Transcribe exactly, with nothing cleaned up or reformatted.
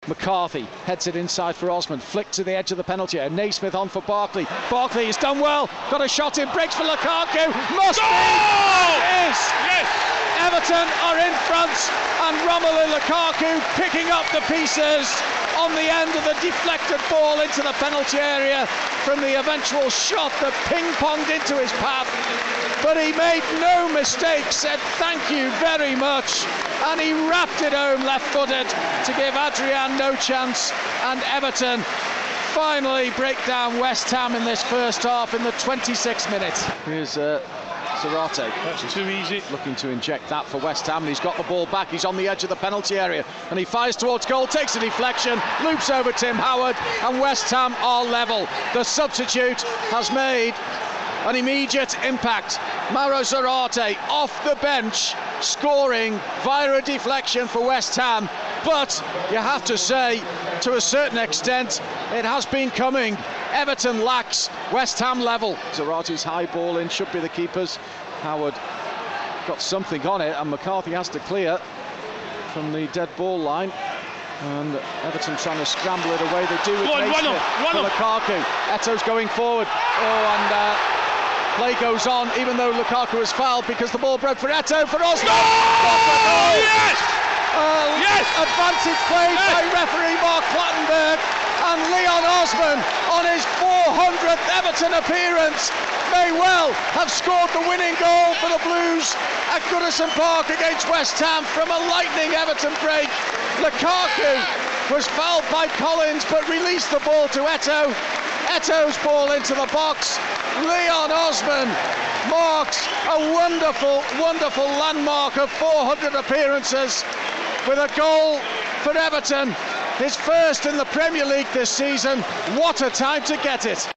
McCarthy heads it inside for Osman, flicked to the edge of the penalty area. Naismith on for Barkley. Barkley has done well, got a shot in, breaks for Lukaku. Must Goal! be! Is! Yes! Everton are in front, and Romelu Lukaku picking up the pieces on the end of the deflected ball into the penalty area from the eventual shot that ping-ponged into his path. But he made no mistake, said thank you very much, and he wrapped it home left-footed to give Adrian no chance, and Everton finally break down West Ham in this first half in the twenty-sixth minute. Here's uh, Zarate. That's too easy. Looking to inject that for West Ham, and he's got the ball back. He's on the edge of the penalty area, and he fires towards goal, takes a deflection, loops over Tim Howard, and West Ham are level. The substitute has made an immediate impact. Mauro Zarate off the bench, scoring via a deflection for West Ham. But you have to say, to a certain extent, it has been coming. Everton lacks, West Ham level. Zarate's high ball in, should be the keeper's. Howard got something on it, and McCarthy has to clear from the dead ball line. And Everton trying to scramble it away. They do with Go on, run Naismith up, run for up. Lukaku. Eto's going forward. Oh, and uh, play goes on, even though Lukaku has fouled, because the ball broke for Eto, for Osman. Oh, yes! Uh, Yes! Advantage played Yes! by referee Mark Clattenburg, and Leon Osman, on his four hundredth Everton appearance, may well have scored the winning goal for the Blues at Goodison Park against West Ham from a lightning Everton break. Lukaku was fouled by Collins, but released the ball to Eto. Eto's ball into the box. Leon Osman marks a wonderful, wonderful landmark of four hundred appearances with a goal for Everton. His first in the Premier League this season. What a time to get it.